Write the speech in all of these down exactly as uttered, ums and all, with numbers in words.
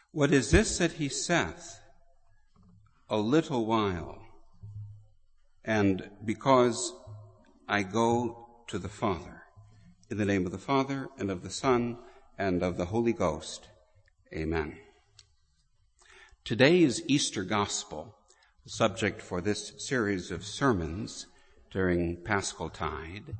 What is this that he saith? A little while, and because I go to the Father. In the name of the Father, and of the Son, and of the Holy Ghost. Amen. Today's Easter Gospel, the subject for this series of sermons during Paschal Tide.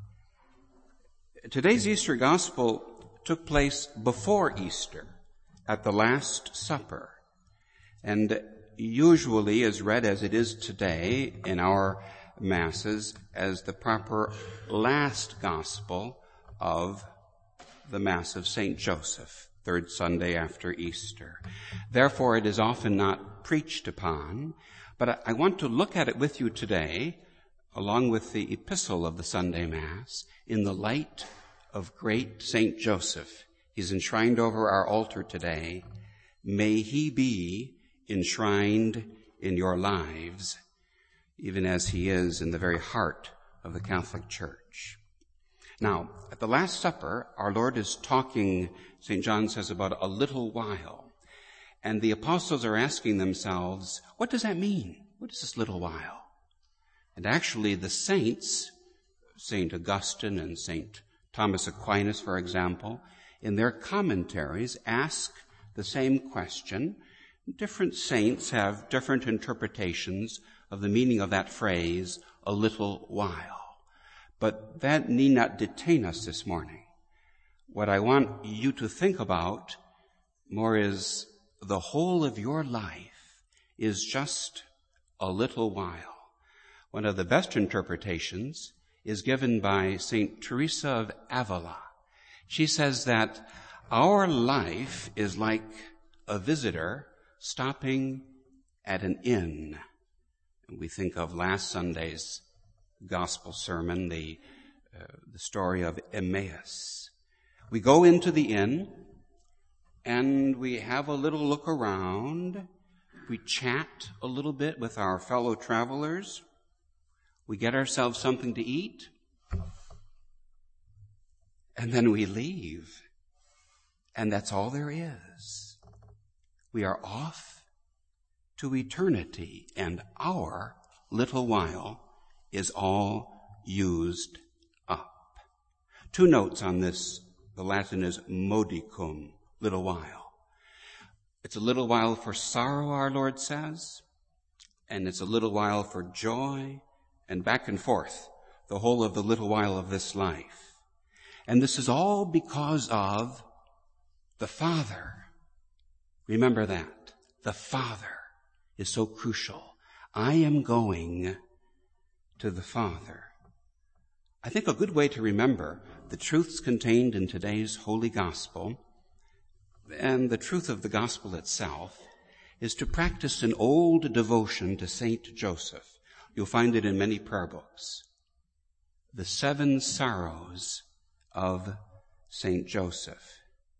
Today's Easter Gospel took place before Easter, at the Last Supper, and usually is read as it is today in our Masses as the proper last Gospel of the Mass of Saint Joseph, third Sunday after Easter. Therefore, it is often not preached upon, but I want to look at it with you today, along with the epistle of the Sunday Mass, in the light of great Saint Joseph. He's enshrined over our altar today. May he be enshrined in your lives, even as he is in the very heart of the Catholic Church. Now, at the Last Supper, our Lord is talking, Saint John says, about a little while. And the apostles are asking themselves, what does that mean? What is this little while? And actually, the saints, Saint Augustine and Saint Thomas Aquinas, for example, in their commentaries ask the same question. Different saints have different interpretations of the meaning of that phrase, a little while. But that need not detain us this morning. What I want you to think about more is the whole of your life is just a little while. One of the best interpretations is given by Saint Teresa of Avila. She says that our life is like a visitor stopping at an inn. And we think of last Sunday's gospel sermon, the, uh, the story of Emmaus. We go into the inn and we have a little look around. We chat a little bit with our fellow travelers. We get ourselves something to eat. And then we leave. And that's all there is. We are off to eternity, and our little while is all used up. Two notes on this. The Latin is modicum, little while. It's a little while for sorrow, our Lord says, and it's a little while for joy, and back and forth, the whole of the little while of this life. And this is all because of the Father. Remember that. The Father is so crucial. I am going to the Father. I think a good way to remember the truths contained in today's Holy Gospel and the truth of the Gospel itself is to practice an old devotion to Saint Joseph. You'll find it in many prayer books. The Seven Sorrows of Saint Joseph.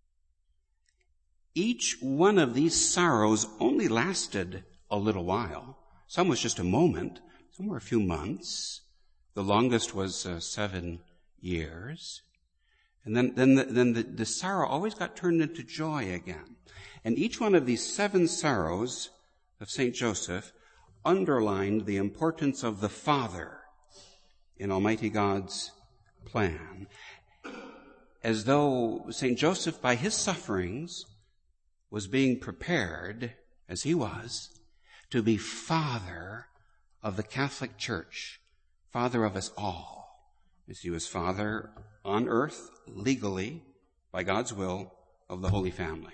Each one of these sorrows only lasted a little while. Some was just a moment. Some were a few months. The longest was uh, seven years. And then, then, the, then the, the sorrow always got turned into joy again. And each one of these seven sorrows of Saint Joseph underlined the importance of the Father in Almighty God's plan. As though Saint Joseph, by his sufferings, was being prepared, as he was, to be father of the Catholic Church, father of us all, as he was father on earth, legally, by God's will, of the Holy Family.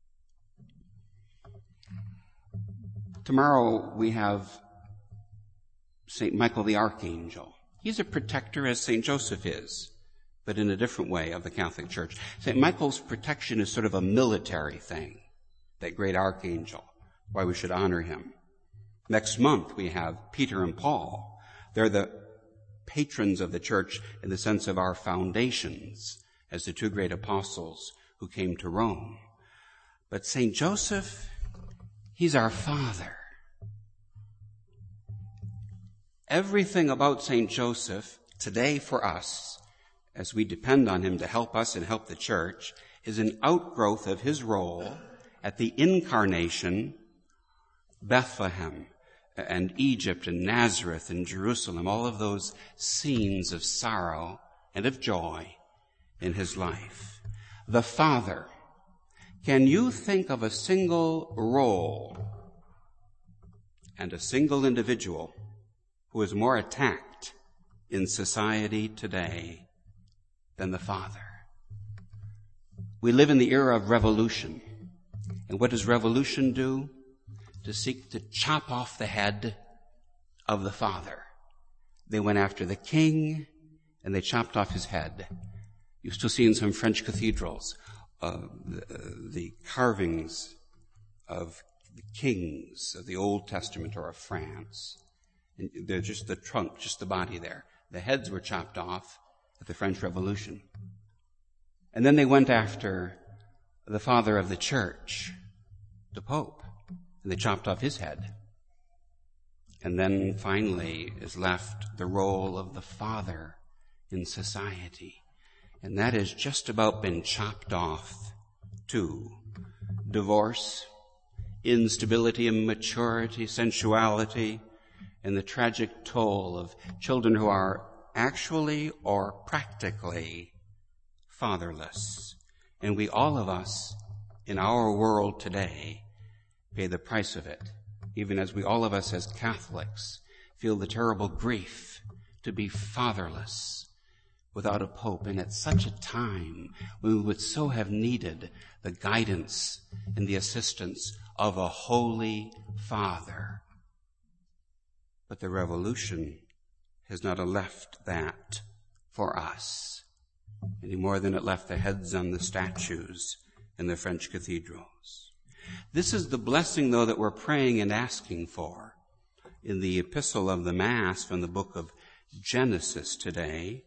Tomorrow we have Saint Michael the Archangel. He's a protector as Saint Joseph is, but in a different way of the Catholic Church. Saint Michael's protection is sort of a military thing, that great archangel, why we should honor him. Next month we have Peter and Paul. They're the patrons of the church in the sense of our foundations as the two great apostles who came to Rome. But Saint Joseph, he's our father. Everything about Saint Joseph today for us, as we depend on him to help us and help the church, is an outgrowth of his role at the incarnation, Bethlehem and Egypt and Nazareth and Jerusalem, all of those scenes of sorrow and of joy in his life. The Father. Can you think of a single role and a single individual who is more attacked in society today than the Father? We live in the era of revolution. And what does revolution do? To seek to chop off the head of the Father. They went after the king and they chopped off his head. You still see in some French cathedrals uh, the, uh, the carvings of the kings of the Old Testament or of France. And they're just the trunk, just the body there. The heads were chopped off at the French Revolution. And then they went after the father of the church, the Pope, and they chopped off his head. And then finally is left the role of the father in society. And that has just about been chopped off too. Divorce, instability, immaturity, sensuality, and the tragic toll of children who are actually or practically fatherless. And we, all of us in our world today, pay the price of it, even as we, all of us as Catholics, feel the terrible grief to be fatherless without a pope, and at such a time when we would so have needed the guidance and the assistance of a holy father. But the revolution has not left that for us any more than it left the heads on the statues in the French cathedrals. This is the blessing, though, that we're praying and asking for in the epistle of the Mass from the book of Genesis today.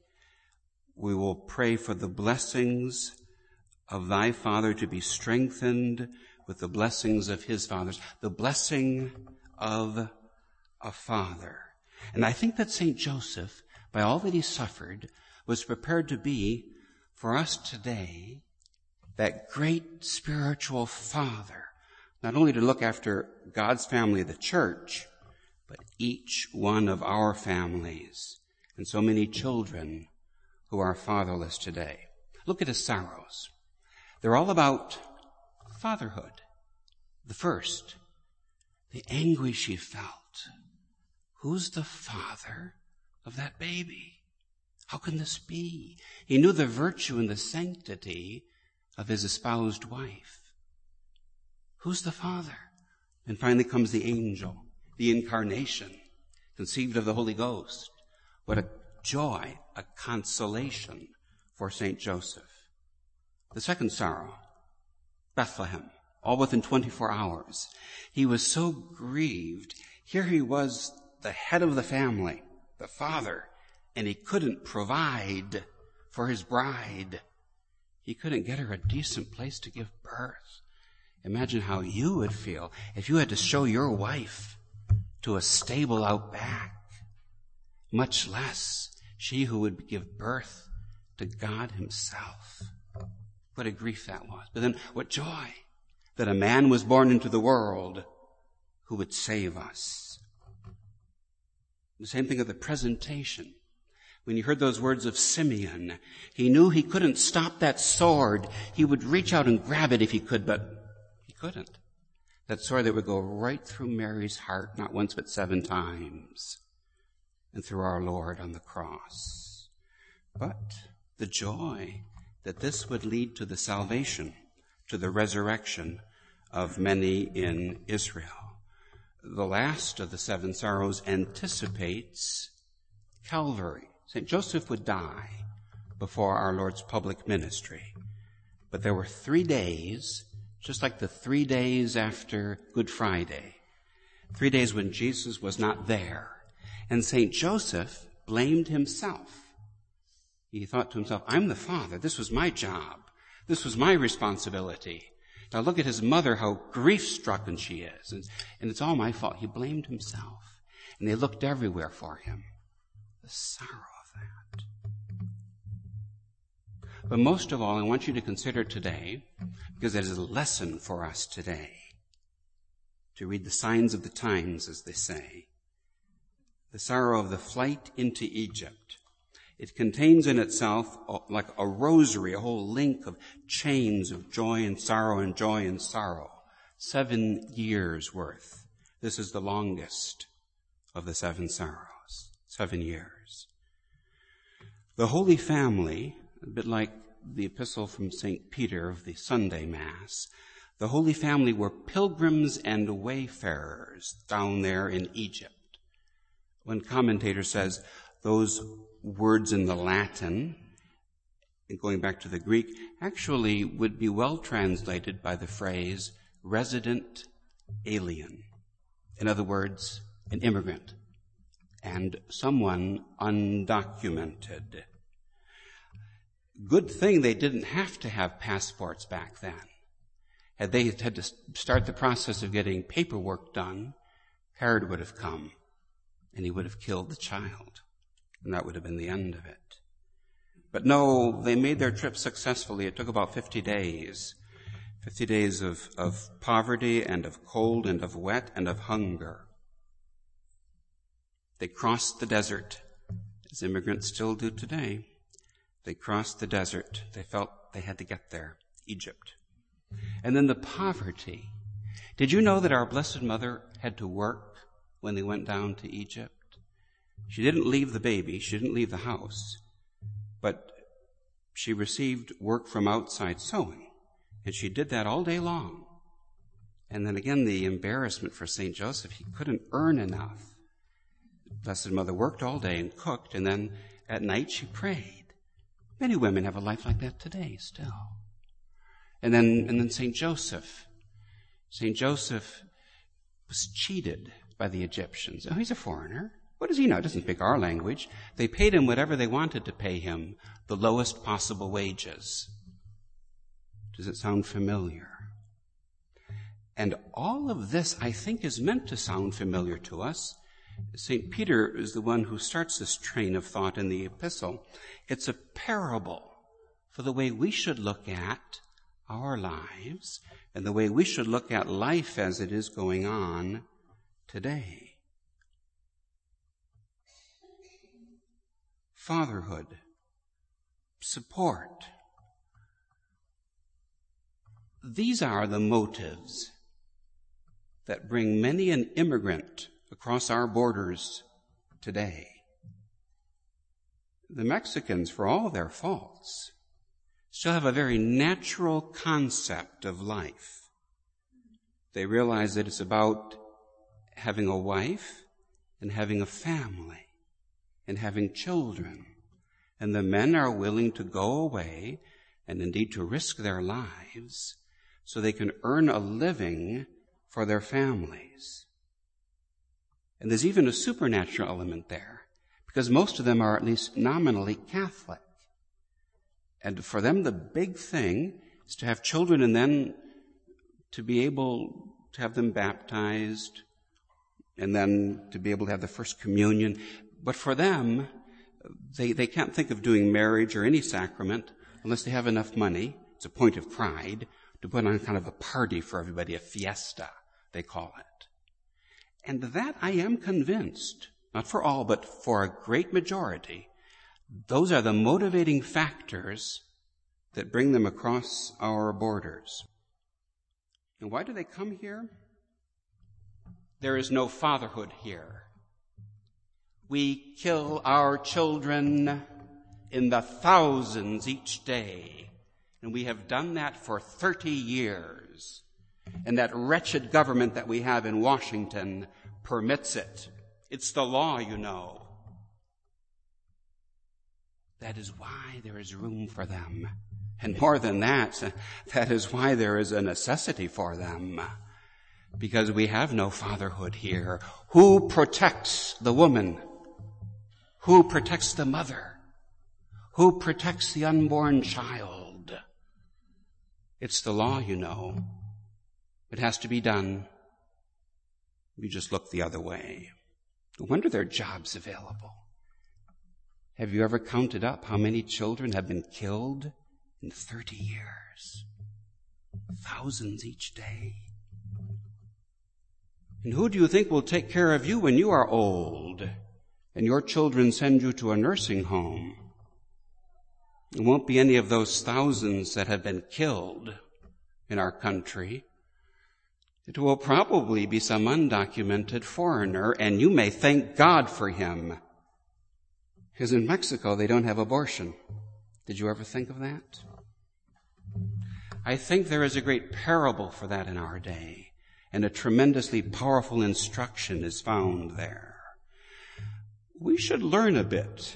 We will pray for the blessings of thy Father to be strengthened with the blessings of his fathers, the blessing of a father. And I think that Saint Joseph, by all that he suffered, was prepared to be, for us today, that great spiritual father, not only to look after God's family, the church, but each one of our families and so many children who are fatherless today. Look at his sorrows. They're all about fatherhood. The first, the anguish he felt. Who's the father of that baby? How can this be? He knew the virtue and the sanctity of his espoused wife. Who's the father? And finally comes the angel, the incarnation, conceived of the Holy Ghost. What a joy, a consolation for Saint Joseph. The second sorrow, Bethlehem, all within twenty-four hours. He was so grieved. Here he was, the head of the family, the father, and he couldn't provide for his bride. He couldn't get her a decent place to give birth. Imagine how you would feel if you had to show your wife to a stable out back, much less she who would give birth to God himself. What a grief that was. But then what joy that a man was born into the world who would save us. The same thing of the presentation. When he heard those words of Simeon, he knew he couldn't stop that sword. He would reach out and grab it if he could, but he couldn't. That sword that would go right through Mary's heart, not once but seven times, and through our Lord on the cross. But the joy that this would lead to the salvation, to the resurrection of many in Israel. The last of the seven sorrows anticipates Calvary. Saint Joseph would die before our Lord's public ministry. But there were three days, just like the three days after Good Friday, three days when Jesus was not there. And Saint Joseph blamed himself. He thought to himself, I'm the father. This was my job. This was my responsibility. Now look at his mother, how grief-stricken she is. And, and it's all my fault. He blamed himself. And they looked everywhere for him. The sorrow of that. But most of all, I want you to consider today, because it is a lesson for us today, to read the signs of the times, as they say, the sorrow of the flight into Egypt. It contains in itself like a rosary, a whole link of chains of joy and sorrow and joy and sorrow. Seven years worth. This is the longest of the seven sorrows. Seven years. The Holy Family, a bit like the epistle from Saint Peter of the Sunday Mass, the Holy Family were pilgrims and wayfarers down there in Egypt. One commentator says those words in the Latin, going back to the Greek, actually would be well translated by the phrase resident alien. In other words, an immigrant and someone undocumented. Good thing they didn't have to have passports back then. Had they had to start the process of getting paperwork done, Herod would have come and he would have killed the child. And that would have been the end of it. But no, they made their trip successfully. It took about fifty days. fifty days of, of poverty and of cold and of wet and of hunger. They crossed the desert, as immigrants still do today. They crossed the desert. They felt they had to get there, Egypt. And then the poverty. Did you know that our Blessed Mother had to work when they went down to Egypt? She didn't leave the baby. She didn't leave the house. But she received work from outside sewing. And she did that all day long. And then again, the embarrassment for Saint Joseph, he couldn't earn enough. Blessed Mother worked all day and cooked, and then at night she prayed. Many women have a life like that today still. And then, and then Saint Joseph. Saint Joseph was cheated by the Egyptians. Oh, he's a foreigner. What does he know? He doesn't speak our language. They paid him whatever they wanted to pay him, the lowest possible wages. Does it sound familiar? And all of this, I think, is meant to sound familiar to us. Saint Peter is the one who starts this train of thought in the epistle. It's a parable for the way we should look at our lives and the way we should look at life as it is going on today. Fatherhood, support. These are the motives that bring many an immigrant across our borders today. The Mexicans, for all their faults, still have a very natural concept of life. They realize that it's about having a wife and having a family and having children. And the men are willing to go away and indeed to risk their lives so they can earn a living for their families. And there's even a supernatural element there, because most of them are at least nominally Catholic. And for them, the big thing is to have children and then to be able to have them baptized and then to be able to have the first communion. But for them, they, they can't think of doing marriage or any sacrament unless they have enough money. It's a point of pride to put on kind of a party for everybody, a fiesta, they call it. And that I am convinced, not for all, but for a great majority, those are the motivating factors that bring them across our borders. And why do they come here? There is no fatherhood here. We kill our children in the thousands each day, and we have done that for thirty years. And that wretched government that we have in Washington permits it. It's the law, you know. That is why there is room for them. And more than that, that is why there is a necessity for them. Because we have no fatherhood here. Who protects the woman? Who protects the mother? Who protects the unborn child? It's the law, you know. It has to be done. You just look the other way. No wonder there are jobs available. Have you ever counted up how many children have been killed in thirty years. Thousands each day. And who do you think will take care of you when you are old and your children send you to a nursing home? It won't be any of those thousands that have been killed in our country. It will probably be some undocumented foreigner, and you may thank God for him. Because in Mexico, they don't have abortion. Did you ever think of that? I think there is a great parable for that in our day, and a tremendously powerful instruction is found there. We should learn a bit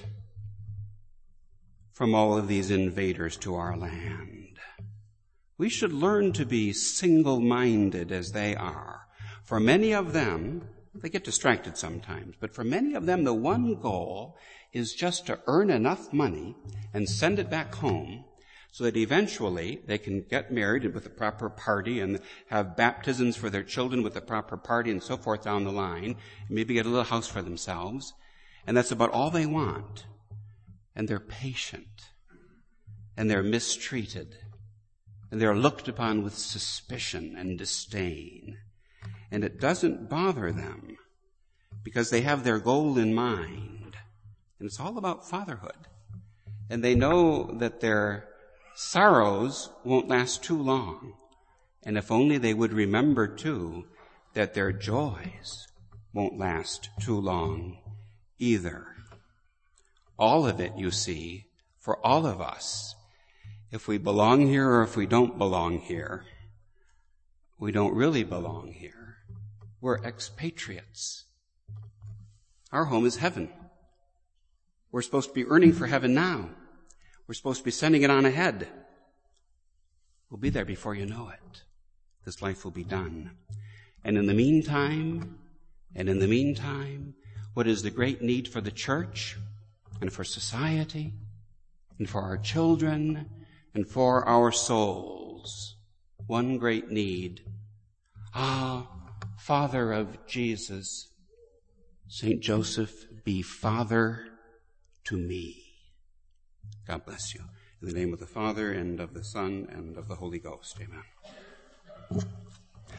from all of these invaders to our land. We should learn to be single-minded as they are. For many of them, they get distracted sometimes, but for many of them, the one goal is just to earn enough money and send it back home so that eventually they can get married with the proper party and have baptisms for their children with the proper party and so forth down the line, and maybe get a little house for themselves. And that's about all they want. And they're patient. And they're mistreated. And they're looked upon with suspicion and disdain. And it doesn't bother them because they have their goal in mind. And it's all about fatherhood. And they know that their sorrows won't last too long. And if only they would remember, too, that their joys won't last too long either. All of it, you see, for all of us, if we belong here or if we don't belong here, we don't really belong here. We're expatriates. Our home is heaven. We're supposed to be earning for heaven now. We're supposed to be sending it on ahead. We'll be there before you know it. This life will be done. And in the meantime, and in the meantime, what is the great need for the church and for society and for our children and for our souls? One great need. Ah, Father of Jesus, Saint Joseph, be Father to me. God bless you. In the name of the Father, and of the Son, and of the Holy Ghost. Amen.